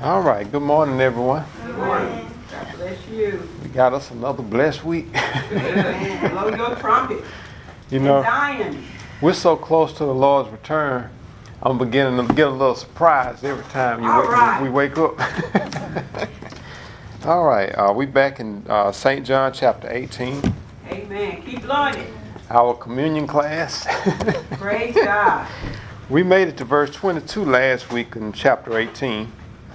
All right, good morning, everyone. Good morning. God bless you. We got us another blessed week. Blow your trumpet. You know, Zion. we're so close to the Lord's return, I'm beginning to get a little surprise every time we wake up. All right, we back in St. John chapter 18. Amen. Keep blowing it. Our communion class. Praise God. We made it to verse 22 last week in chapter 18.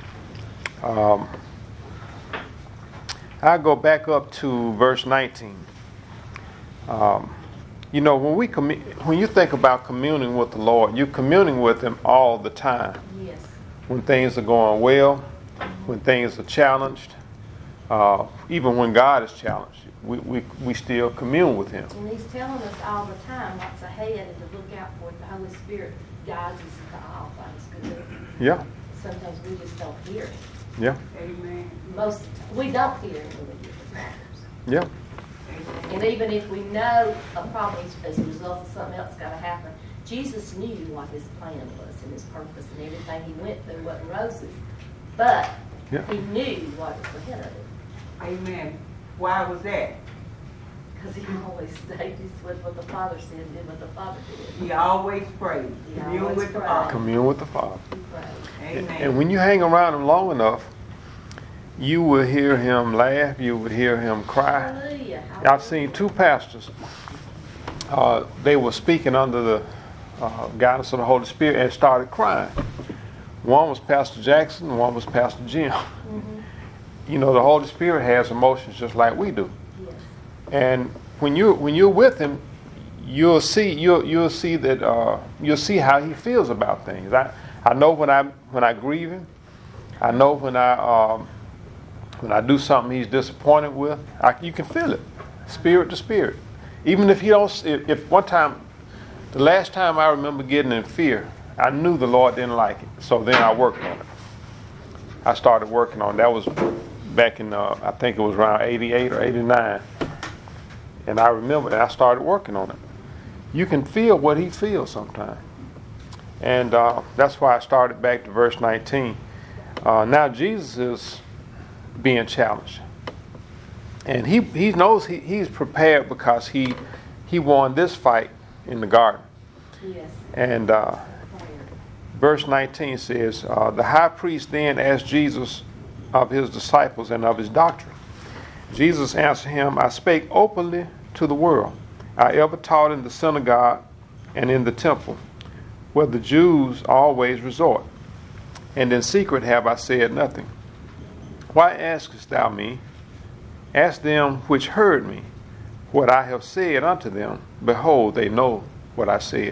I'll go back up to verse 19. You know, when you think about communing with the Lord, you're communing with Him all the time. Yes. When things are going well, when things are challenged, even when God is challenged, we still commune with Him. And He's telling us all the time what's ahead and to look out for it. The Holy Spirit guides us into all things good. Yeah. Sometimes we just don't hear it. Yeah. Amen. We don't hear it when we get the problems. Yeah. And even if we know a problem as a result of something else got to happen, Jesus knew what His plan was and His purpose, and everything He went through wasn't roses. But He knew what was ahead of it. Amen. Why was that? Because He always stayed with what the Father said and did what the Father did. He always prayed. Commune with the Father. Commune with the Father. He prayed. Amen. And when you hang around Him long enough, you will hear Him laugh, you will hear Him cry. Hallelujah. I've seen two pastors. They were speaking under the guidance of the Holy Spirit and started crying. One was Pastor Jackson, one was Pastor Jim. Mm-hmm. You know, the Holy Spirit has emotions just like we do. Yes. And when you're with Him, you'll see that you'll see how He feels about things. I know when I grieve Him. I know when I do something He's disappointed with. You can feel it, spirit to spirit. Even if He don't. If one time, the last time I remember getting in fear, I knew the Lord didn't like it. So then I worked on it. I started working on it. That was back in I think it was around 88 or 89. And I remember that I started working on it. You can feel what He feels sometimes. And that's why I started back to verse 19. Now Jesus is being challenged. And he knows he's prepared because he won this fight in the garden. Yes. And verse 19 says, the high priest then asked Jesus of His disciples and of His doctrine. Jesus answered him, I spake openly to the world. I ever taught in the synagogue and in the temple, where the Jews always resort. And in secret have I said nothing. Why askest thou me? Ask them which heard me what I have said unto them. Behold, they know what I said.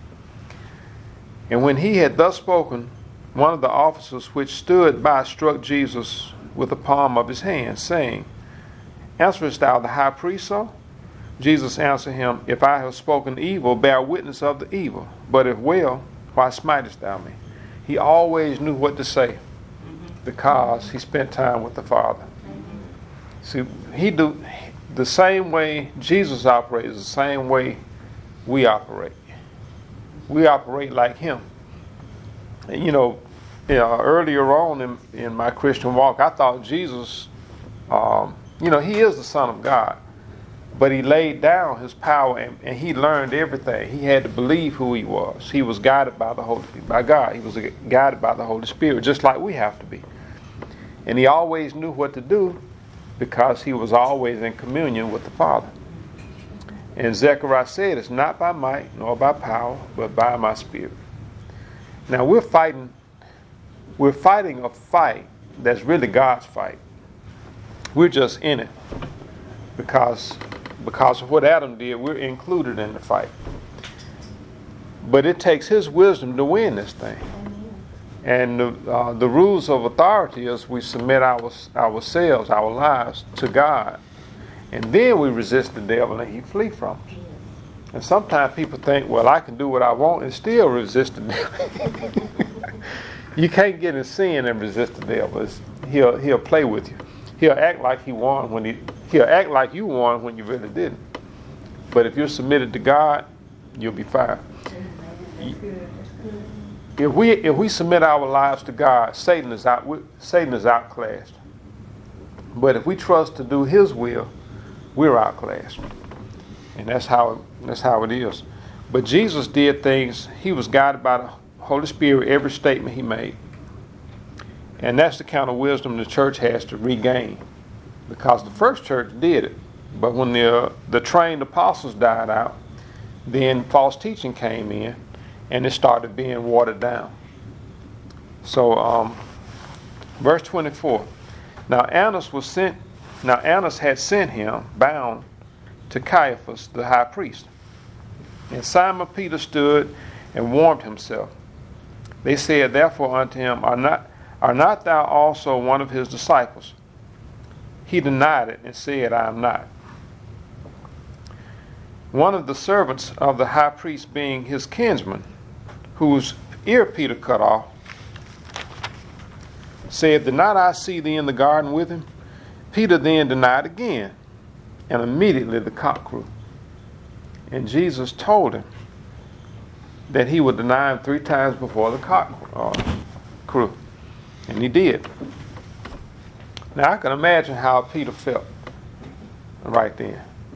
And when he had thus spoken, one of the officers which stood by struck Jesus with the palm of his hand, saying, Answerest thou the high priest so? Jesus answered him, If I have spoken evil, bear witness of the evil. But if well, why smitest thou me? He always knew what to say because he spent time with the Father. See, he do the same way Jesus operates, the same way we operate. We operate like Him. And, earlier on in my Christian walk, I thought Jesus, He is the Son of God. But He laid down His power and He learned everything. He had to believe who He was. He was guided by God. He was guided by the Holy Spirit, just like we have to be. And He always knew what to do because He was always in communion with the Father. And Zechariah said, it's not by might nor by power, but by my Spirit. Now we're fighting a fight that's really God's fight. We're just in it because of what Adam did. We're included in the fight. But it takes His wisdom to win this thing. And the rules of authority is we submit ourselves, our lives to God. And then we resist the devil and he flee from us. And sometimes people think, well, I can do what I want and still resist the devil. You can't get in sin and resist the devil. He'll play with you. He'll act like he won he'll act like you won when you really didn't. But if you're submitted to God, you'll be fine. if we submit our lives to God, Satan is outclassed. But if we trust to do His will, we're outclassed, and that's how it is. But Jesus did things. He was guided by the Holy Spirit every statement He made, and that's the kind of wisdom the church has to regain, because the first church did it. But when the trained apostles died out, then false teaching came in, and it started being watered down. So, verse 24. Now Annas had sent him bound to Caiaphas, the high priest. And Simon Peter stood and warmed himself. They said therefore unto him, Are not thou also one of his disciples? He denied it and said, I am not. One of the servants of the high priest, being his kinsman, whose ear Peter cut off, said, Did not I see thee in the garden with him? Peter then denied again, and immediately the cock crew. And Jesus told him that he would deny him 3 times before the cock crew. And he did. Now I can imagine how Peter felt right then.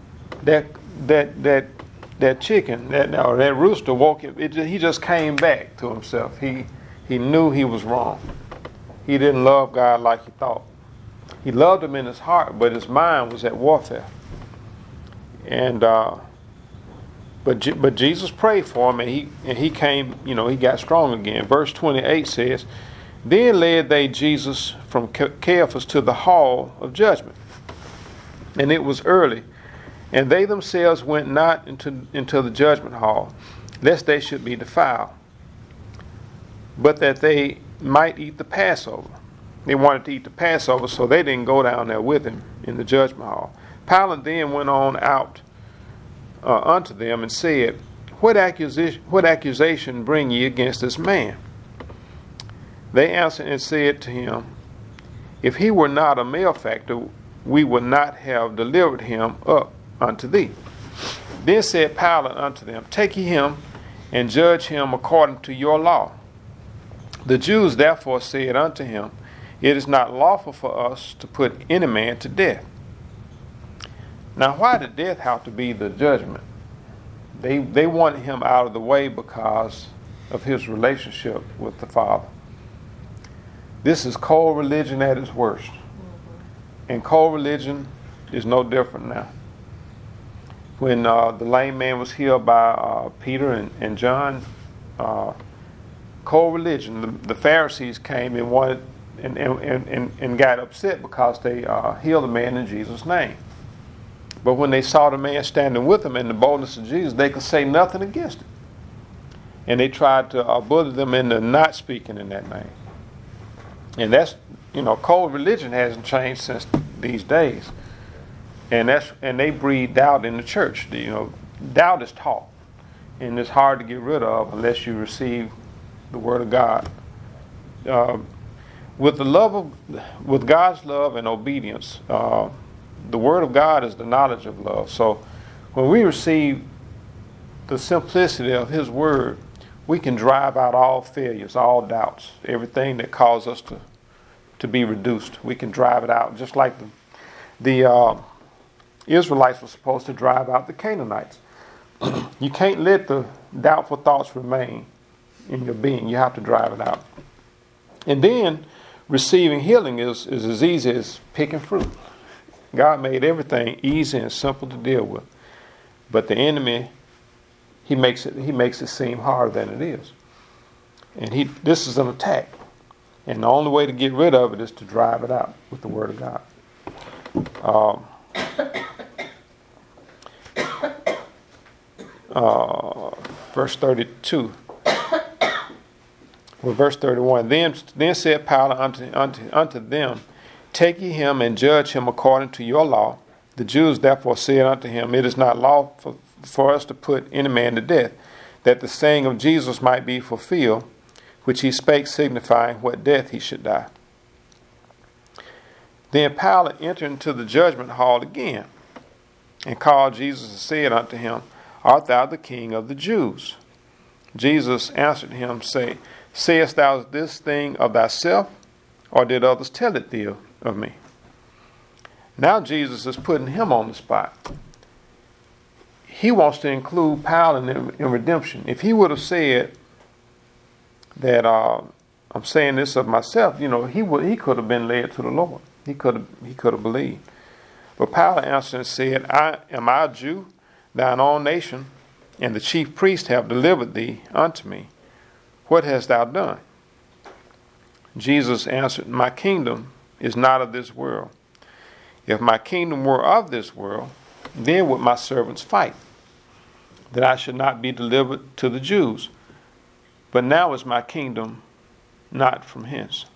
That chicken, that rooster woke him. He just came back to himself. He knew he was wrong. He didn't love God like he thought. He loved Him in his heart, but his mind was at warfare. And but Jesus prayed for him, and he came. He got strong again. Verse 28 says, Then led they Jesus from Caiaphas to the hall of judgment, and it was early. And they themselves went not into the judgment hall, lest they should be defiled, but that they might eat the Passover. They wanted to eat the Passover, so they didn't go down there with him in the judgment hall. Pilate then went on out unto them and said, What accusation bring ye against this man? They answered and said to him, If he were not a malefactor, we would not have delivered him up unto thee. Then said Pilate unto them, Take ye him and judge him according to your law. The Jews therefore said unto him, It is not lawful for us to put any man to death. Now why did death have to be the judgment? They wanted him out of the way because of his relationship with the Father. This is cold religion at its worst. And cold religion is no different now. When the lame man was healed by Peter and John, cold religion, the Pharisees came and wanted and got upset because they healed the man in Jesus' name. But when they saw the man standing with them in the boldness of Jesus, they could say nothing against it. And they tried to bully them into not speaking in that name. And that's, cold religion hasn't changed since these days. And they breed doubt in the church. Doubt is taught, and it's hard to get rid of unless you receive the Word of God. With God's love and obedience, the Word of God is the knowledge of love. So when we receive the simplicity of His Word, we can drive out all failures, all doubts, everything that causes us to be reduced. We can drive it out, just like the Israelites were supposed to drive out the Canaanites. You can't let the doubtful thoughts remain in your being. You have to drive it out. And then receiving healing is as easy as picking fruit. God made everything easy and simple to deal with. But the enemy, he makes it seem harder than it is. And this is an attack. And the only way to get rid of it is to drive it out with the Word of God. Verse 32. Well, verse 31. Then said Pilate unto them, Take ye him and judge him according to your law. The Jews therefore said unto him, It is not lawful for us to put any man to death, that the saying of Jesus might be fulfilled, which he spake, signifying what death he should die. Then Pilate entered into the judgment hall again, and called Jesus and said unto him, Art thou the King of the Jews? Jesus answered him, Sayest thou this thing of thyself, or did others tell it thee of me? Now Jesus is putting him on the spot. He wants to include Pilate in redemption. If he would have said that I'm saying this of myself, he could have been led to the Lord. He could have believed. But Pilate answered and said, Am I a Jew, thine own nation, and the chief priests have delivered thee unto me? What hast thou done? Jesus answered, My kingdom is not of this world. If my kingdom were of this world, then would my servants fight, that I should not be delivered to the Jews. But now is my kingdom not from hence.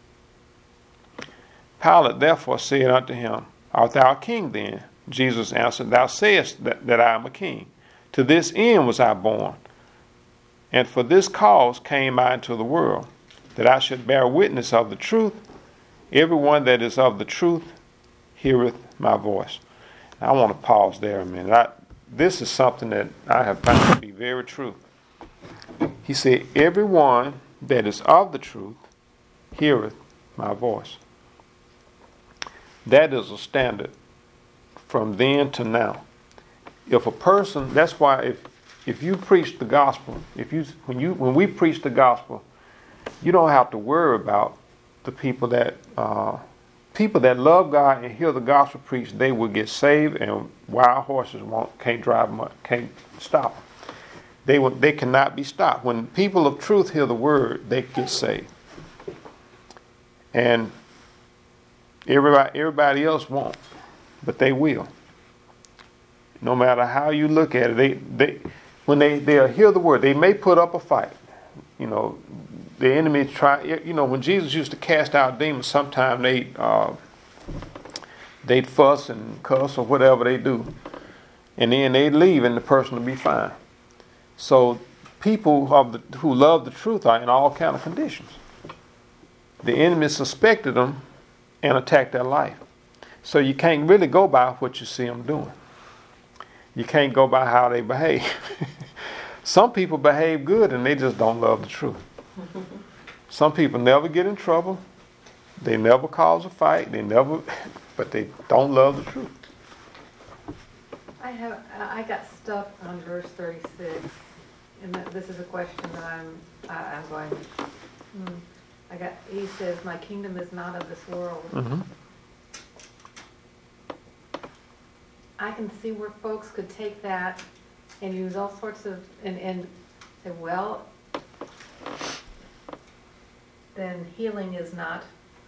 Pilate therefore said unto him, Art thou a king then? Jesus answered, Thou sayest that I am a king. To this end was I born, and for this cause came I into the world, that I should bear witness of the truth. Everyone that is of the truth heareth my voice. Now, I want to pause there a minute. This is something that I have found to be very true. He said, Everyone that is of the truth heareth my voice. That is a standard from then to now. If a person, that's why if you preach the gospel, when we preach the gospel, you don't have to worry about the people that love God and hear the gospel preached. They will get saved, and wild horses can't drive them, can't stop them. They cannot be stopped. When people of truth hear the word, they get saved, and everybody else won't, but they will. No matter how you look at it, when they'll hear the word, they may put up a fight. The enemy try. When Jesus used to cast out demons, sometimes they'd fuss and cuss or whatever they do, and then they'd leave, and the person would be fine. So people who love the truth are in all kind of conditions. The enemy suspected them and attacked their life. So you can't really go by what you see them doing. You can't go by how they behave. Some people behave good and they just don't love the truth. Some people never get in trouble. They never cause a fight. But they don't love the truth. I got stuck on verse 36, and this is a question that I'm going. He says, "My kingdom is not of this world." Mm-hmm. I can see where folks could take that and use all sorts of and say, well, then healing is not.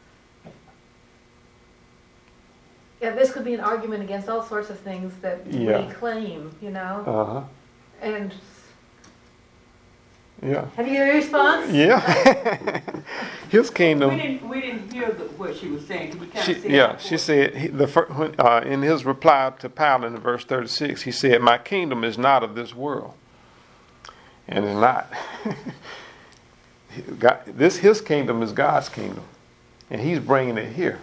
Yeah, this could be an argument against all sorts of things that we claim, Uh-huh. And yeah. Have you a response? Yeah. His kingdom. We didn't hear what she was saying. Can you kind of say she said in his reply to Pilate in verse 36, he said, "My kingdom is not of this world," and it's not. His kingdom is God's kingdom, and He's bringing it here.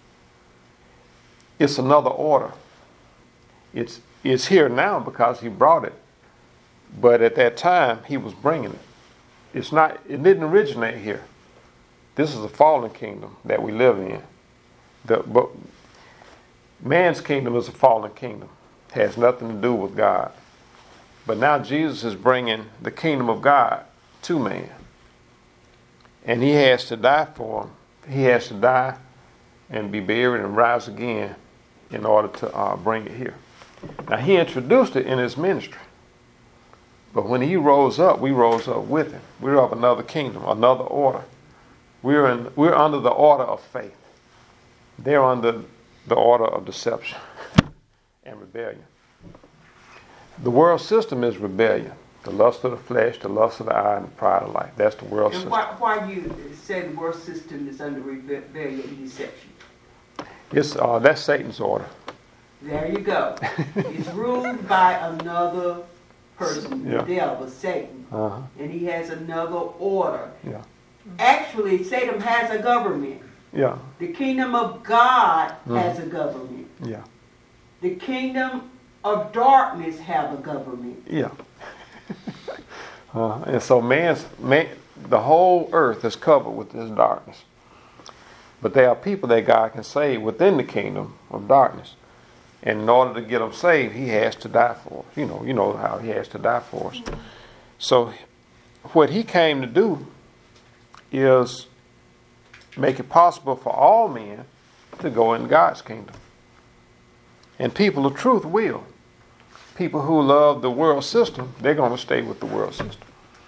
It's another order. It's here now because He brought it, but at that time He was bringing it. It didn't originate here. This is a fallen kingdom that we live in. But man's kingdom is a fallen kingdom. It has nothing to do with God. But now Jesus is bringing the kingdom of God to man. And He has to die for him. He has to die and be buried and rise again in order to bring it here. Now, He introduced it in His ministry. But when He rose up, we rose up with Him. We're of another kingdom, another order. We're under the order of faith. They're under the order of deception and rebellion. The world system is rebellion. The lust of the flesh, the lust of the eye, and the pride of life. That's the world system. And why you say the world system is under rebellion and deception? That's Satan's order. There you go. It's ruled by another person, the devil, Satan. Uh-huh. And he has another order. Yeah. Actually, Satan has a government. Yeah. The kingdom of God has a government. Yeah. The kingdom of darkness have a government. Yeah. And so the whole earth is covered with this darkness. But there are people that God can save within the kingdom of darkness. And in order to get them saved, he has to die for us. You know how he has to die for us. So what he came to do is make it possible for all men to go in God's kingdom. And people of truth will. People who love the world system, they're going to stay with the world system.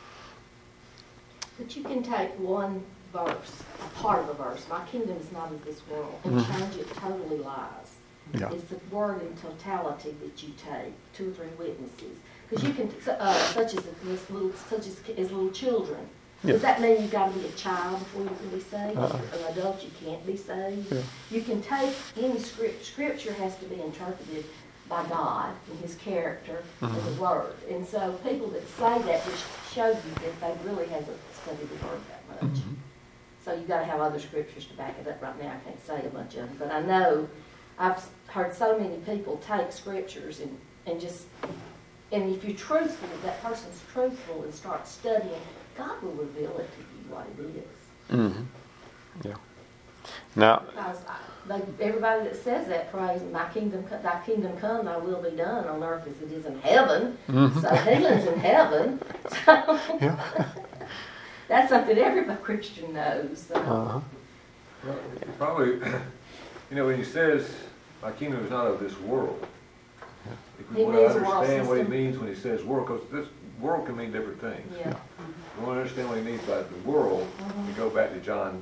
But you can take one verse, a part of a verse, my kingdom is not of this world, and change it totally lies. Yeah. It's the word in totality that you take, 2 or 3 witnesses. Because you can, such as little children. Yeah. Does that mean you've got to be a child before you can be saved? Or an adult, you can't be saved? Yeah. You can take any scripture has to be interpreted by God and his character and the word. And so people that say that just show you that they really hasn't studied the word that much. So you've got to have other scriptures to back it up. Right now I can't say a bunch of them, but I know I've heard so many people take scriptures and if you're truthful, if that person's truthful and start studying, God will reveal it to you what it is. Mm-hmm. Yeah. Now, because everybody that says that phrase, thy kingdom come, thy will be done on earth as it is in heaven. So healing's in heaven. So yeah. that's something every Christian knows. So. Well, probably, when he says, my kingdom is not of this world, if we want to understand what he means when he says world, because this world can mean different things. Yeah. If we want to understand what he means by the world, we go back to John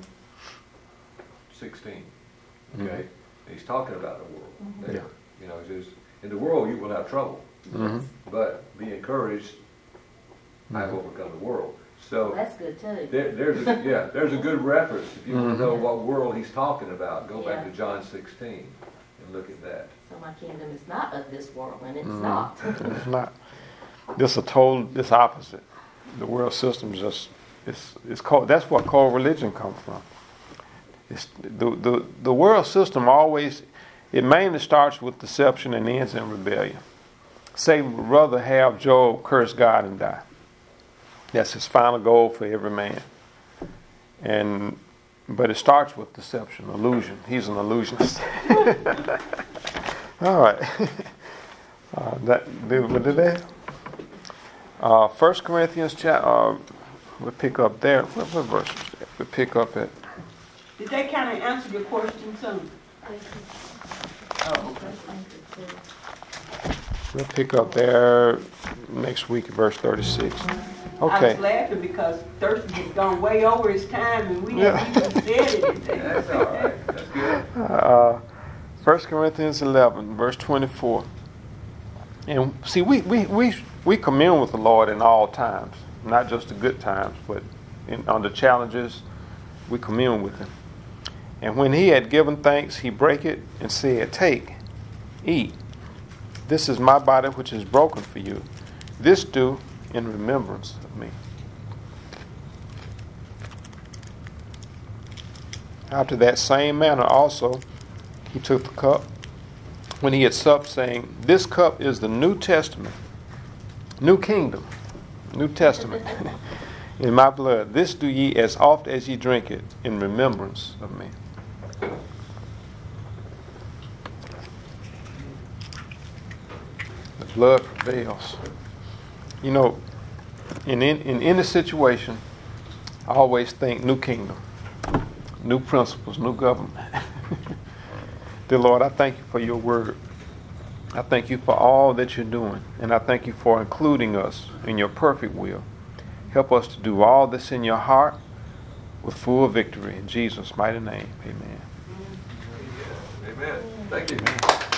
16. Okay? And he's talking about the world there. Yeah. He says, in the world you will have trouble, but be encouraged, I have overcome the world. So that's good too. There's a good reference. If you want to know what world he's talking about, go back to John 16 and look at that. So my kingdom is not of this world, and it's not. It's not. This opposite. The world system it's called. That's what cold religion comes from. It's the world system always. It mainly starts with deception and ends in rebellion. Satan would rather have Job curse God and die. That's his final goal for every man. But it starts with deception, illusion. He's an illusionist. All right. What did they? 1 Corinthians chapter. We'll pick up there. What verse was that? We'll pick up at. Did they kind of answer your question, son? Oh, okay. We'll pick up there next week at verse 36. I Okay. was laughing because Thurston has gone way over his time and we haven't even said anything. That's all right. That's good. 1 Corinthians 11, verse 24. And see, we commune with the Lord in all times, not just the good times, but on the challenges, we commune with Him. And when He had given thanks, He brake it and said, "Take, eat. This is my body which is broken for you. This do in remembrance of me." After that same manner also, He took the cup when He had supped, saying, "This cup is the New Testament, New Kingdom, New Testament, in my blood. This do ye as oft as ye drink it in remembrance of me." The blood prevails. In any situation, I always think new kingdom, new principles, new government. Dear Lord, I thank you for your word. I thank you for all that you're doing, and I thank you for including us in your perfect will. Help us to do all this in your heart with full victory. In Jesus' mighty name, amen. Amen. Thank you.